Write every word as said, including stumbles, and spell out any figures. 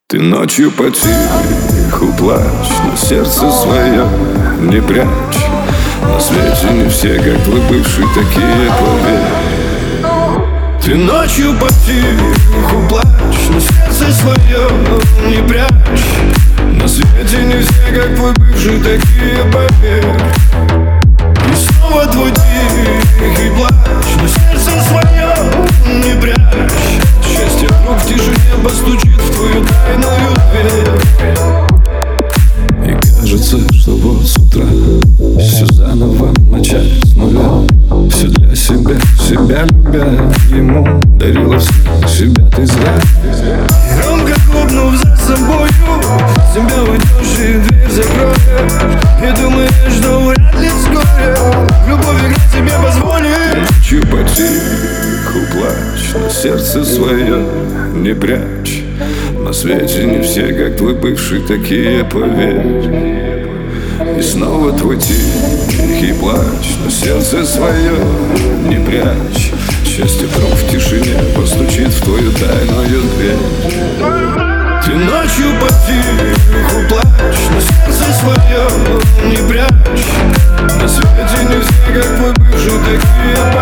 Ты ночью потиху плачь, но сердце свое не прячь. На свете не все, как твой бывший, такие, поверь. Ты ночью потиху плачь, но сердце свое не прячь. На свете не все, как твой бывший, такие, поверь. И снова твой тихий плач, но сердце свое не прячь. Счастье вдруг в тишине постучит в твою тайную дверь. И кажется, что вот с утра все заново начать с нуля. Все для себя, себя любя, ему дарила все, себя ты зря. И громко хлопнув за собою, себя уйдешь и дверь закроешь. И думаешь, что вряд ли вскоре любовь играть тебе позволит. Ночью потиху плачь, но сердце свое не прячь. На свете не все, как твой бывший, такие, поверь. И снова твой тихий плач, но сердце свое не прячь. Счастье вдруг в тишине постучит в твою тайную дверь. Ты ночью потиху плачь, но сердце свое не прячь. На свете не все, как твой бывший, такие,